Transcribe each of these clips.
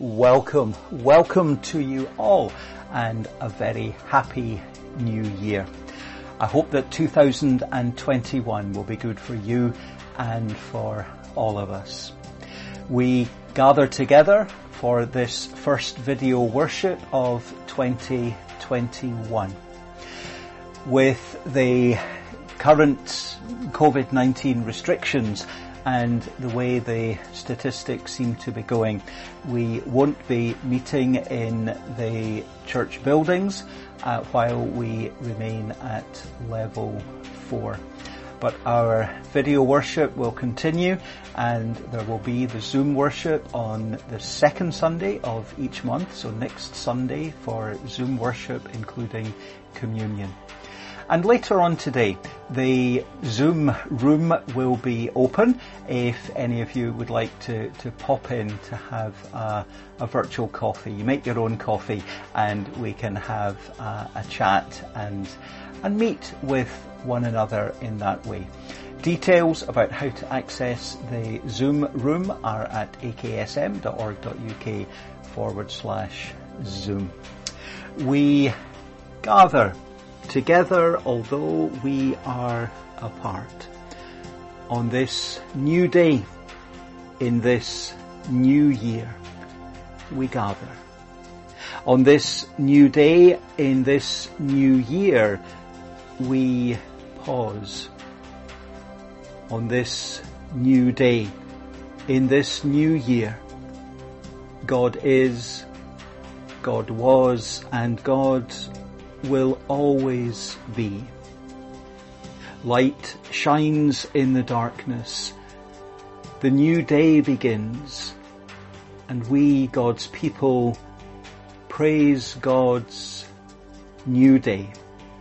Welcome to you all, and a very happy new year. I hope that 2021 will be good for you and for all of us. We gather together for this first video worship of 2021. With the current COVID-19 restrictions and the way the statistics seem to be going, we won't be meeting in the church buildings while we remain at level 4. But our video worship will continue, and there will be the Zoom worship on the second Sunday of each month, so next Sunday for Zoom worship including communion. And later on today, the Zoom room will be open if any of you would like to pop in to have a virtual coffee. You make your own coffee and we can have a chat and meet with one another in that way. Details about how to access the Zoom room are at aksm.org.uk/Zoom. We gather together, although we are apart, on this new day, in this new year, we gather. On this new day, in this new year, we pause. On this new day, in this new year, God is, God was, and God will always be. Light shines in the darkness. The new day begins, and we, God's people, praise God's new day.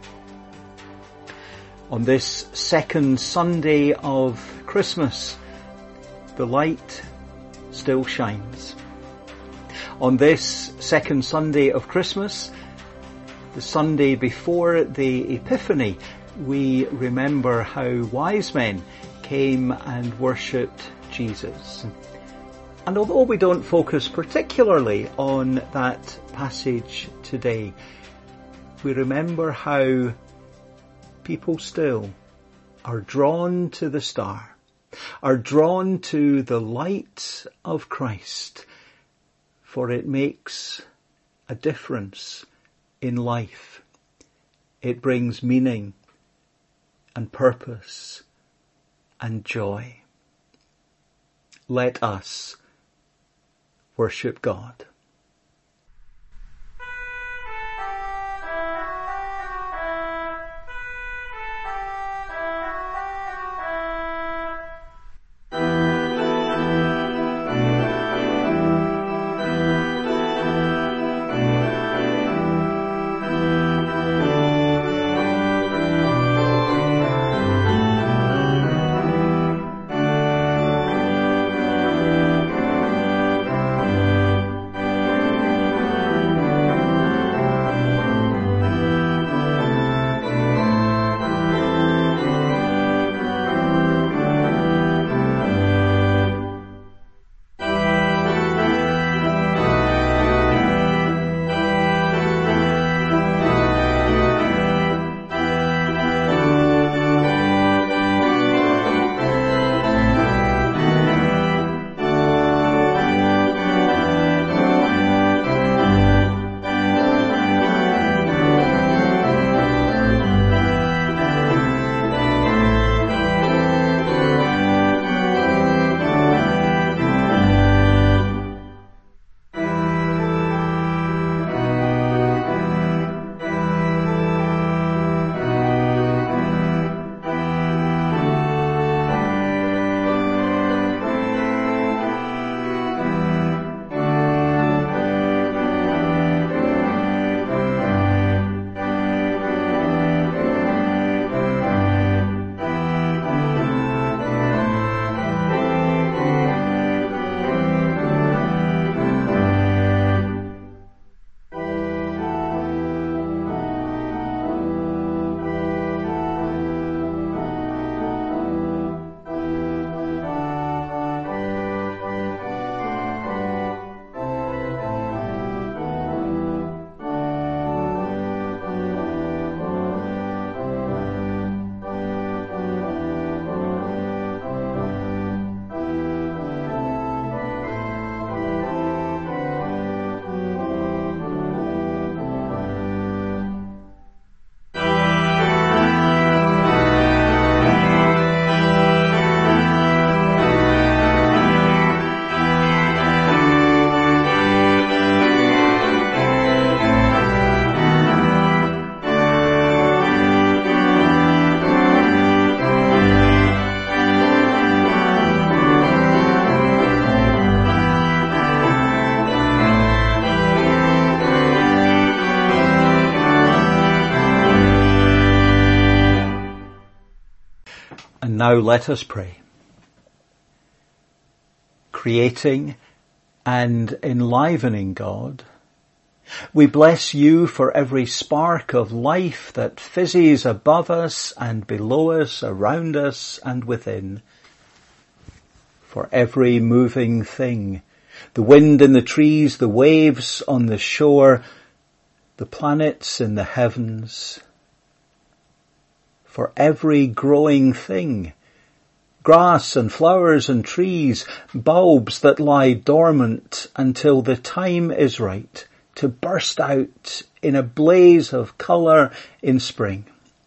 On this second Sunday of Christmas, the light still shines. On this second Sunday of Christmas, the Sunday before the Epiphany, we remember how wise men came and worshipped Jesus. And although we don't focus particularly on that passage today, we remember how people still are drawn to the star, are drawn to the light of Christ, for it makes a difference in life. It brings meaning and purpose and joy. Let us worship God. now let us pray. Creating and enlivening God, we bless you for every spark of life that fizzes above us and below us, around us and within. For every moving thing, the wind in the trees, the waves on the shore, the planets in the heavens. For every growing thing, grass and flowers and trees, bulbs that lie dormant until the time is right to burst out in a blaze of colour in spring.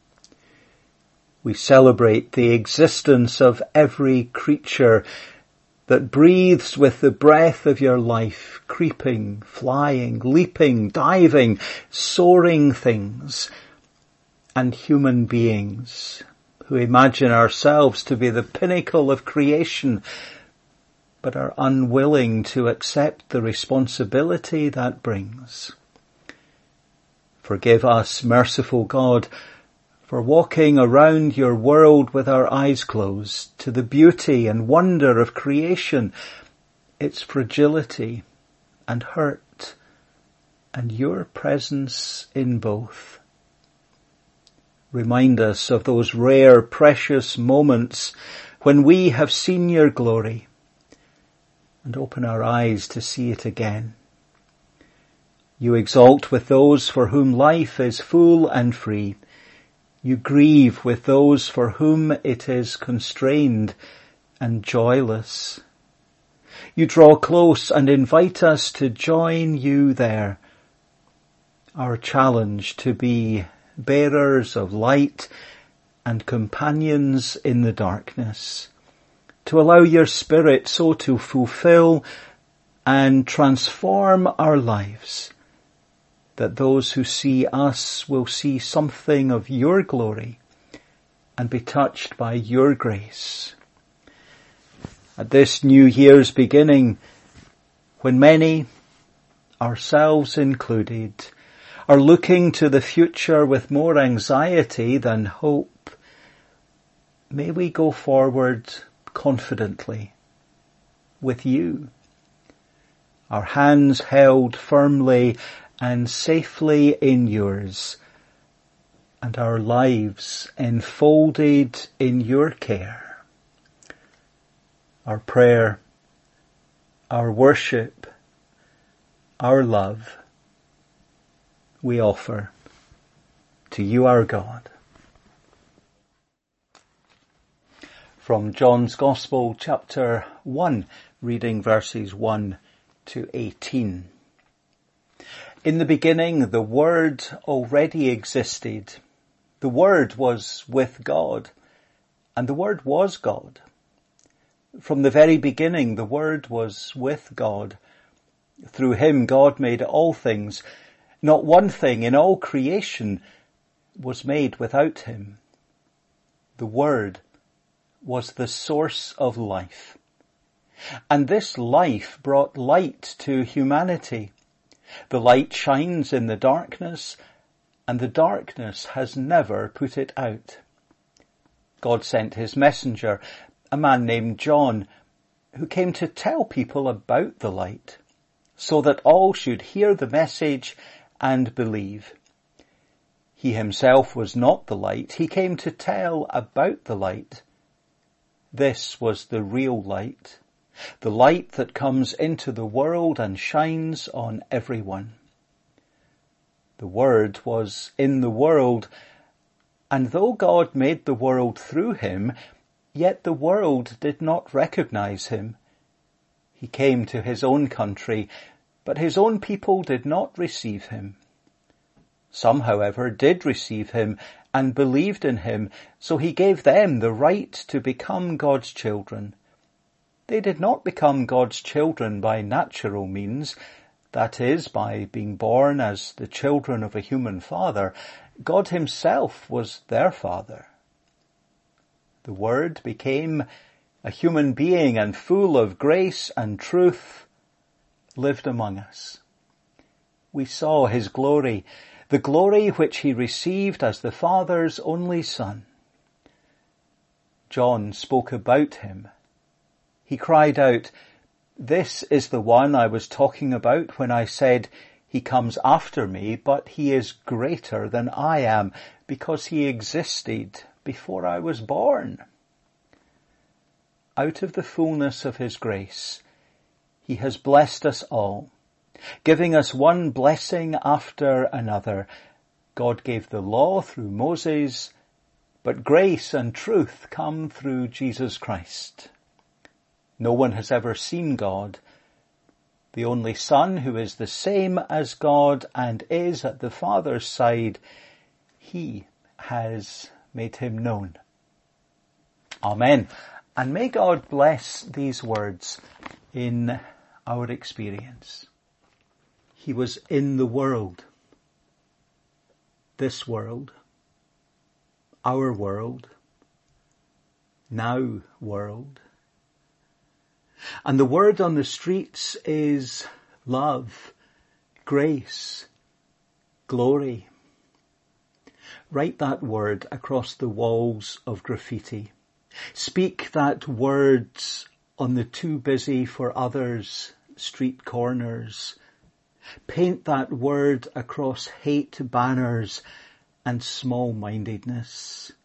We celebrate the existence of every creature that breathes with the breath of your life, creeping, flying, leaping, diving, soaring things, and human beings who imagine ourselves to be the pinnacle of creation, but are unwilling to accept the responsibility that brings. Forgive us, merciful God, for walking around your world with our eyes closed to the beauty and wonder of creation, its fragility and hurt, and your presence in both. Remind us of those rare, precious moments when we have seen your glory, and open our eyes to see it again. You exalt with those for whom life is full and free. You grieve with those for whom it is constrained and joyless. You draw close and invite us to join you there. Our challenge to be bearers of light and companions in the darkness, to allow your Spirit so to fulfill and transform our lives that those who see us will see something of your glory and be touched by your grace. At this New Year's beginning, when many, ourselves included, are looking to the future with more anxiety than hope, may we go forward confidently with you, our hands held firmly and safely in yours, and our lives enfolded in your care. Our prayer, our worship, our love, we offer to you, our God. From John's Gospel, chapter 1, reading verses 1 to 18. In the beginning, the Word already existed. The Word was with God, and the Word was God. From the very beginning, the Word was with God. Through him, God made all things. Not one thing in all creation was made without him. The Word was the source of life. And this life brought light to humanity. The light shines in the darkness, and the darkness has never put it out. God sent his messenger, a man named John, who came to tell people about the light, so that all should hear the message and believe. He himself was not the light. He came to tell about the light. This was the real light, the light that comes into the world and shines on everyone. The Word was in the world, and though God made the world through him, yet the world did not recognize him. He came to his own country, but his own people did not receive him. Some, however, did receive him and believed in him, so he gave them the right to become God's children. They did not become God's children by natural means, that is, by being born as the children of a human father. God himself was their father. The Word became a human being and full of grace and truth, lived among us. We saw his glory, the glory which he received as the Father's only Son. John spoke about him. He cried out, "This is the one I was talking about when I said, 'He comes after me, but he is greater than I am, because he existed before I was born.'" Out of the fullness of his grace, he has blessed us all, giving us one blessing after another. God gave the law through Moses, but grace and truth come through Jesus Christ. No one has ever seen God. The only Son, who is the same as God and is at the Father's side, he has made him known. Amen. And may God bless these words in our experience. He was in the world, this world, our world, now world. And the word on the streets is love, grace, glory. Write that word across the walls of graffiti. Speak that words on the too busy for others street corners. Paint that word across hate banners and small-mindedness.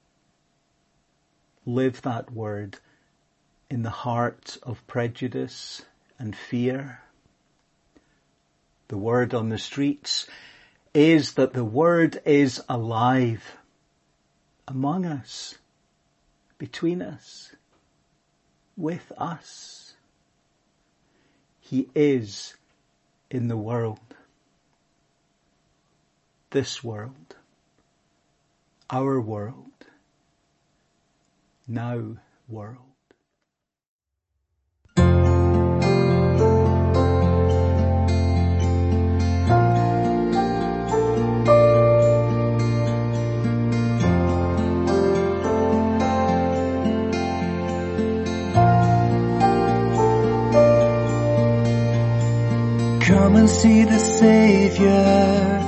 Live that word in the heart of prejudice and fear. The word on the streets is that the word is alive among us, between us, with us. He is in the world, this world, our world, now world. Come and see the Savior,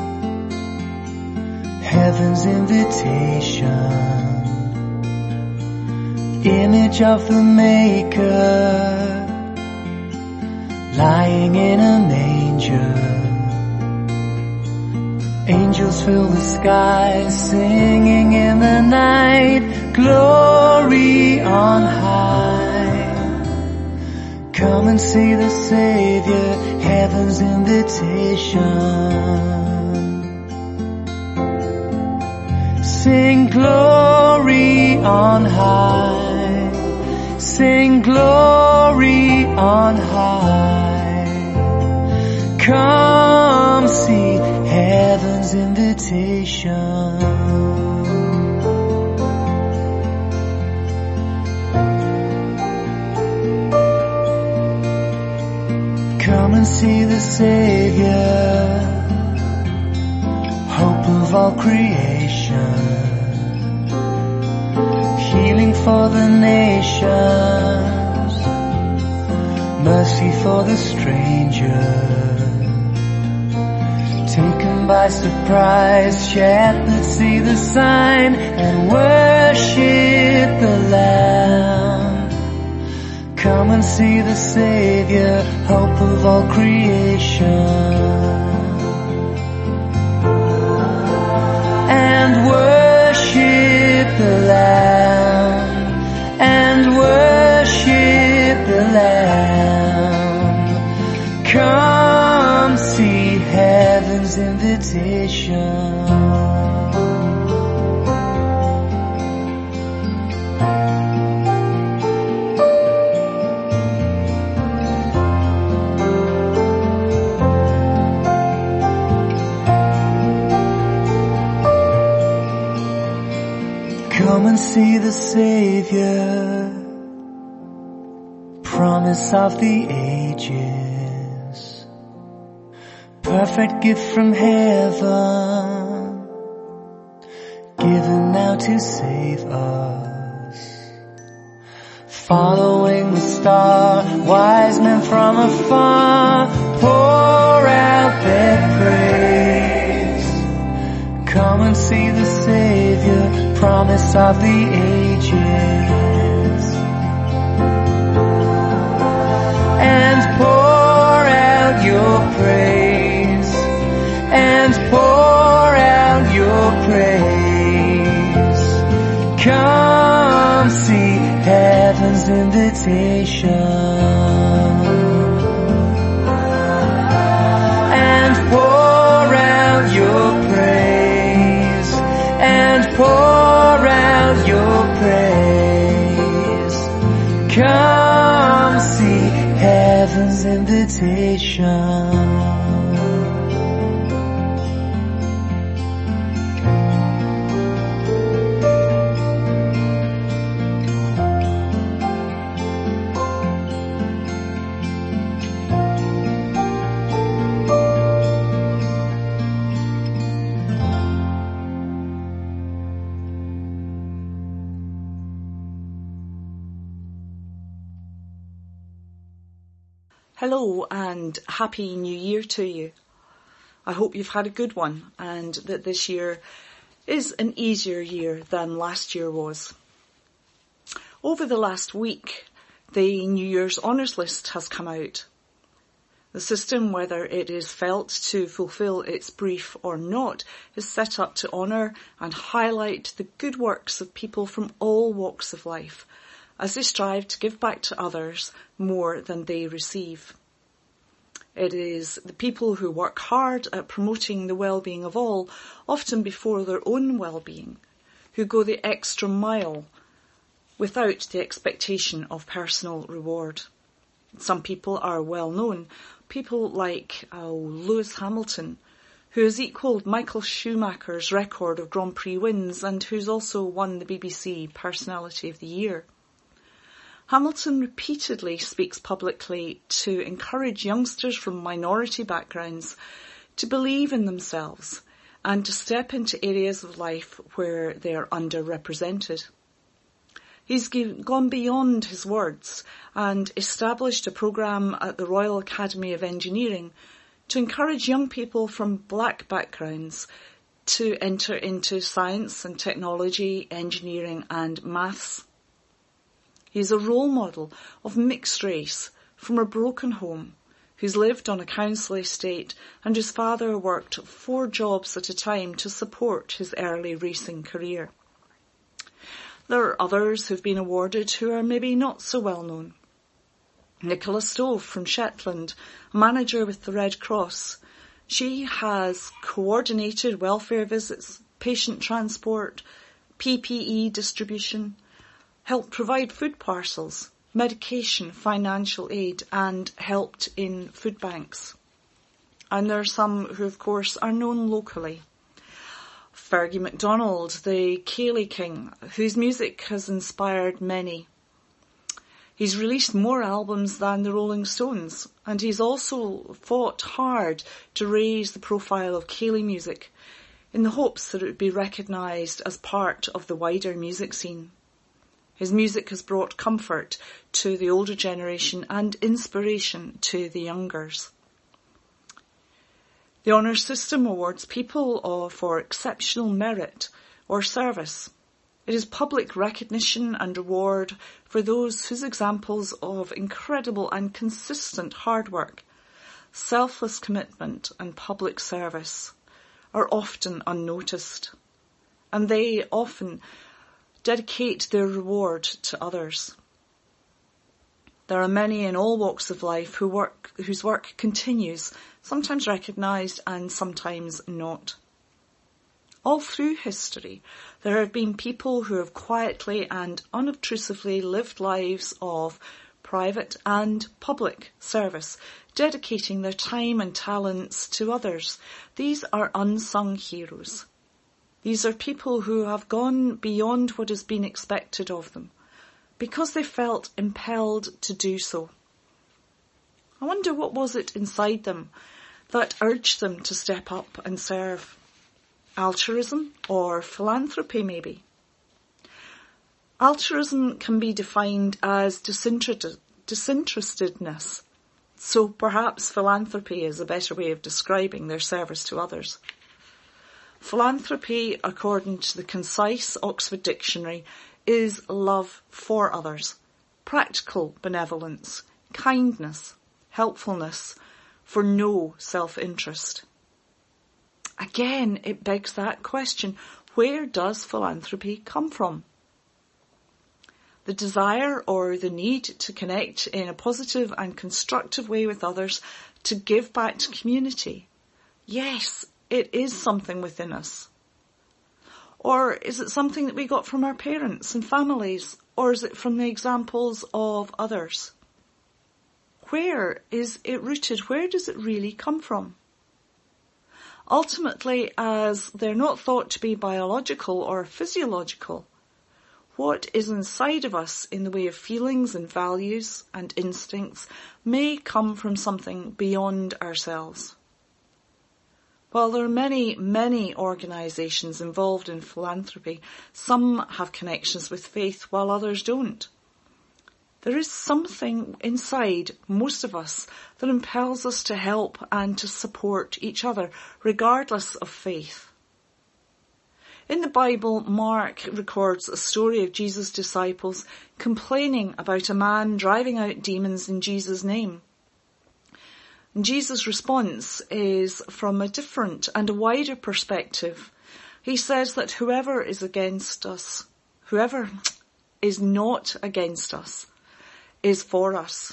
heaven's invitation, image of the Maker, lying in a manger. Angels fill the sky, singing in the night, glory on high. Come and see the Savior, heaven's invitation. Sing glory on high, sing glory on high. Come see heaven's invitation. Come and see the Savior, hope of all creation, healing for the nations, mercy for the stranger. Taken by surprise, shepherds see the sign and worship the Lamb. Come and see the Savior, hope of all creation. And worship the Lamb, and worship the Lamb. Come see heaven's invitation. Come and see the Savior, promise of the ages, perfect gift from heaven, given now to save us. Following the star, wise men from afar pour out their praise. Come and see the Savior, promise of the ages, invitation. Hello and Happy New Year to you. I hope you've had a good one and that this year is an easier year than last year was. Over the last week, the New Year's Honours List has come out. The system, whether it is felt to fulfil its brief or not, is set up to honour and highlight the good works of people from all walks of life, as they strive to give back to others more than they receive. It is the people who work hard at promoting the well-being of all, often before their own well-being, who go the extra mile without the expectation of personal reward. Some people are well known, people like Lewis Hamilton, who has equalled Michael Schumacher's record of Grand Prix wins and who's also won the BBC Personality of the Year. Hamilton repeatedly speaks publicly to encourage youngsters from minority backgrounds to believe in themselves and to step into areas of life where they are underrepresented. He's gone beyond his words and established a programme at the Royal Academy of Engineering to encourage young people from black backgrounds to enter into science and technology, engineering and maths. He's a role model of mixed race from a broken home who's lived on a council estate and whose father worked 4 jobs at a time to support his early racing career. There are others who've been awarded who are maybe not so well known. Nicola Stove from Shetland, a manager with the Red Cross. She has coordinated welfare visits, patient transport, PPE distribution, helped provide food parcels, medication, financial aid and helped in food banks. And there are some who of course are known locally. Fergie MacDonald, the Ceilidh King, whose music has inspired many. He's released more albums than the Rolling Stones and he's also fought hard to raise the profile of Ceilidh music in the hopes that it would be recognised as part of the wider music scene. His music has brought comfort to the older generation and inspiration to the youngers. The honours system awards people for exceptional merit or service. It is public recognition and reward for those whose examples of incredible and consistent hard work, selfless commitment and public service are often unnoticed, and they often dedicate their reward to others. There are many in all walks of life whose work continues, sometimes recognised and sometimes not. All through history, there have been people who have quietly and unobtrusively lived lives of private and public service, dedicating their time and talents to others. These are unsung heroes. These are people who have gone beyond what has been expected of them, because they felt impelled to do so. I wonder what was it inside them that urged them to step up and serve? Altruism or philanthropy maybe? Altruism can be defined as disinterestedness, so perhaps philanthropy is a better way of describing their service to others. Philanthropy, according to the concise Oxford Dictionary, is love for others, practical benevolence, kindness, helpfulness, for no self-interest. Again, it begs that question, where does philanthropy come from? The desire or the need to connect in a positive and constructive way with others, to give back to community. Yes, it is something within us. Or is it something that we got from our parents and families? Or is it from the examples of others? where is it rooted? Where does it really come from? Ultimately, as they're not thought to be biological or physiological, what is inside of us in the way of feelings and values and instincts may come from something beyond ourselves. While there are many, many organisations involved in philanthropy, some have connections with faith while others don't. There is something inside most of us that impels us to help and to support each other, regardless of faith. In the Bible, Mark records a story of Jesus' disciples complaining about a man driving out demons in Jesus' name. And Jesus' response is from a different and a wider perspective. He says that whoever is not against us, is for us.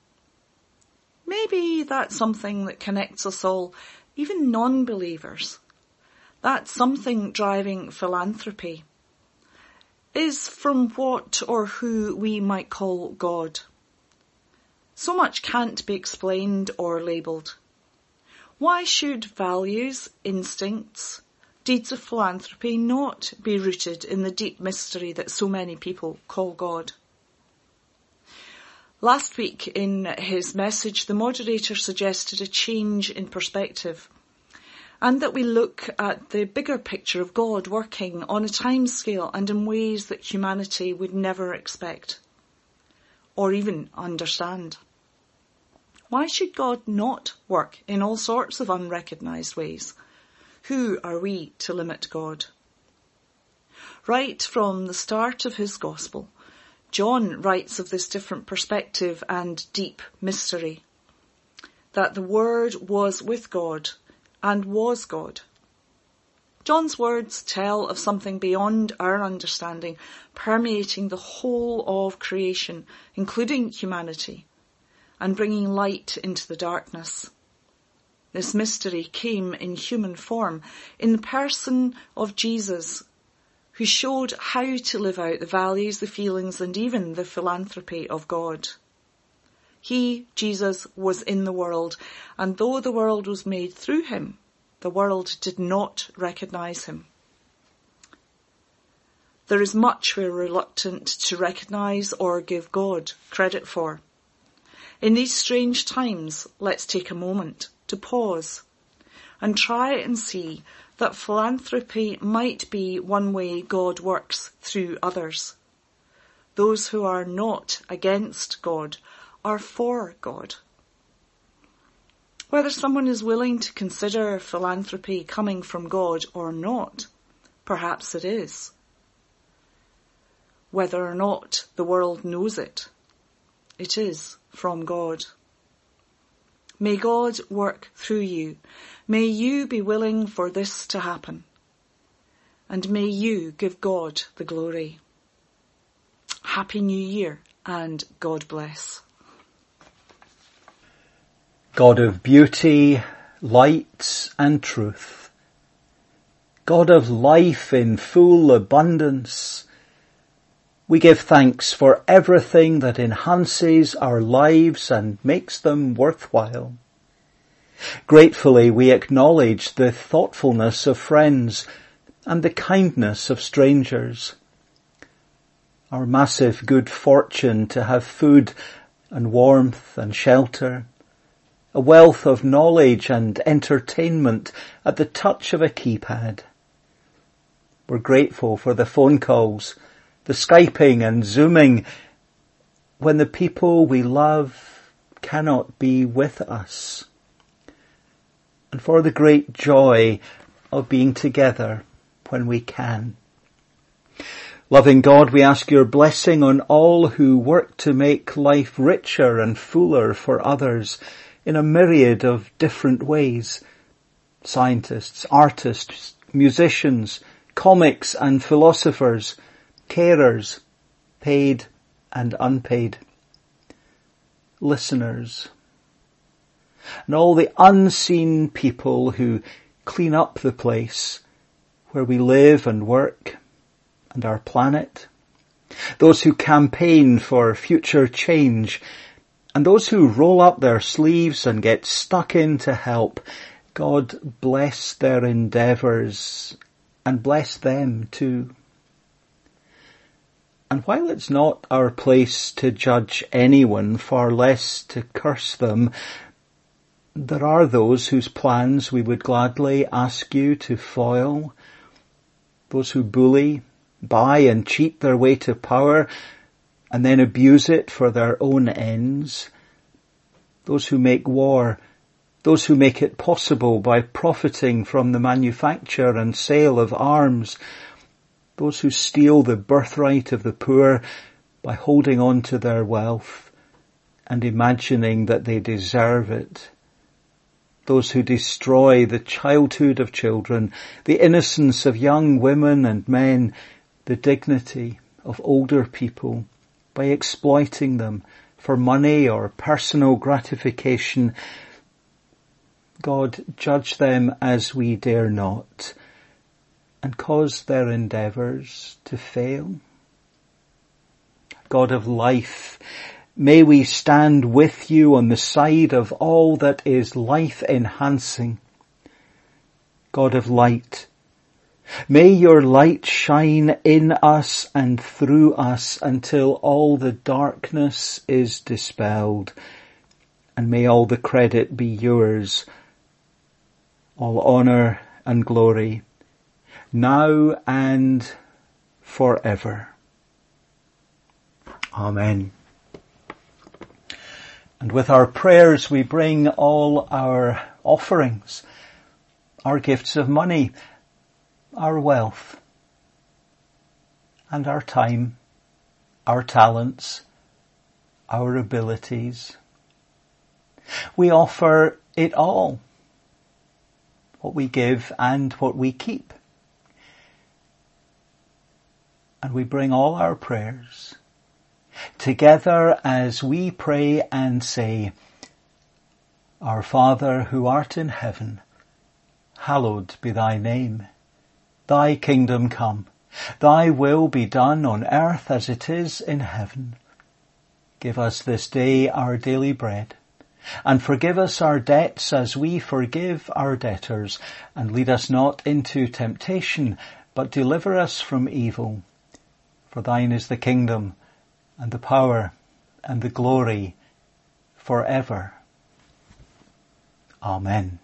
Maybe that's something that connects us all, even non-believers. That something driving philanthropy is from what or who we might call God. So much can't be explained or labelled. Why should values, instincts, deeds of philanthropy not be rooted in the deep mystery that so many people call God? Last week in his message, the moderator suggested a change in perspective and that we look at the bigger picture of God working on a timescale and in ways that humanity would never expect or even understand. Why should God not work in all sorts of unrecognised ways? Who are we to limit God? Right from the start of his gospel, John writes of this different perspective and deep mystery, that the Word was with God and was God. John's words tell of something beyond our understanding, permeating the whole of creation, including humanity, and bringing light into the darkness. This mystery came in human form, in the person of Jesus, who showed how to live out the values, the feelings, and even the philanthropy of God. He, Jesus, was in the world, and though the world was made through him, the world did not recognise him. There is much we're reluctant to recognise or give God credit for. In these strange times, let's take a moment to pause and try and see that philanthropy might be one way God works through others. Those who are not against God are for God. Whether someone is willing to consider philanthropy coming from God or not, perhaps it is. Whether or not the world knows it, it is from God. May God work through you. May you be willing for this to happen. And may you give God the glory. Happy New Year and God bless. God of beauty, light and truth. God of life in full abundance. We give thanks for everything that enhances our lives and makes them worthwhile. Gratefully we acknowledge the thoughtfulness of friends and the kindness of strangers. Our massive good fortune to have food and warmth and shelter, a wealth of knowledge and entertainment at the touch of a keypad. We're grateful for the phone calls, the Skyping and Zooming when the people we love cannot be with us, and for the great joy of being together when we can. Loving God, we ask your blessing on all who work to make life richer and fuller for others in a myriad of different ways. Scientists, artists, musicians, comics and philosophers, carers, paid and unpaid, listeners, and all the unseen people who clean up the place where we live and work and our planet, those who campaign for future change And those who roll up their sleeves and get stuck in to help, God bless their endeavours and bless them too. And while it's not our place to judge anyone, far less to curse them, there are those whose plans we would gladly ask you to foil. Those who bully, buy and cheat their way to power and then abuse it for their own ends. Those who make war, those who make it possible by profiting from the manufacture and sale of arms, those who steal the birthright of the poor by holding on to their wealth and imagining that they deserve it. Those who destroy the childhood of children, the innocence of young women and men, the dignity of older people by exploiting them for money or personal gratification. God, judge them as we dare not, and cause their endeavours to fail. God of life, may we stand with you on the side of all that is life-enhancing. God of light, may your light shine in us and through us until all the darkness is dispelled, and may all the credit be yours, all honour and glory, now and forever. Amen. And with our prayers we bring all our offerings, our gifts of money, our wealth, and our time, our talents, our abilities. We offer it all, what we give and what we keep. And we bring all our prayers together as we pray and say, Our Father who art in heaven, hallowed be thy name. Thy kingdom come, thy will be done on earth as it is in heaven. Give us this day our daily bread, and forgive us our debts as we forgive our debtors, and lead us not into temptation, but deliver us from evil. For thine is the kingdom, and the power, and the glory, forever. Amen.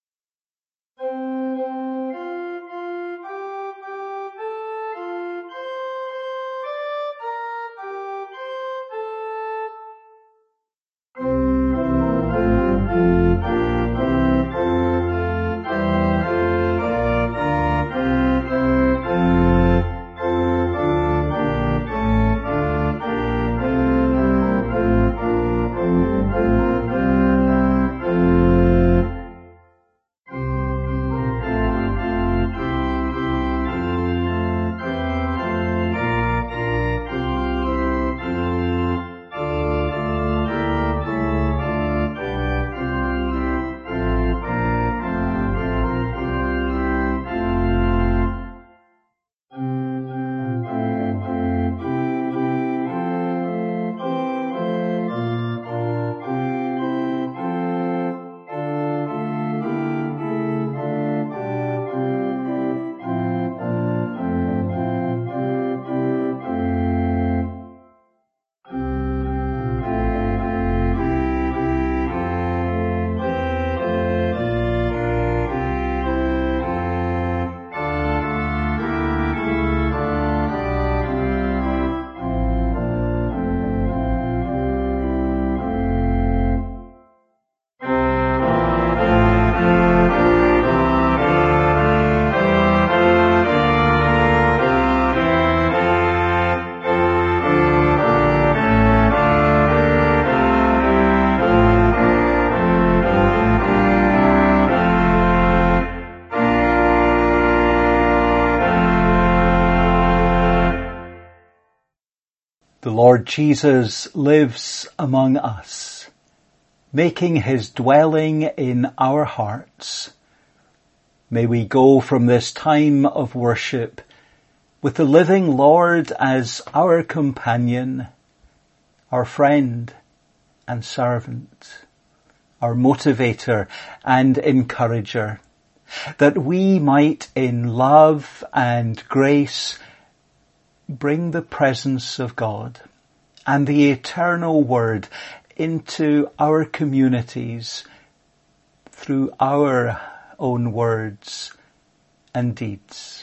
The Lord Jesus lives among us, making his dwelling in our hearts. May we go from this time of worship with the living Lord as our companion, our friend, and servant, our motivator and encourager, that we might in love and grace bring the presence of God and the eternal Word into our communities through our own words and deeds.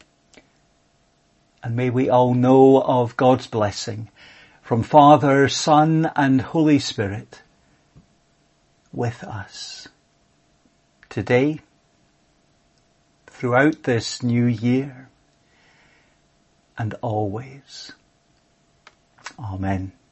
And may we all know of God's blessing from Father, Son and Holy Spirit with us today, throughout this new year, and always. Amen.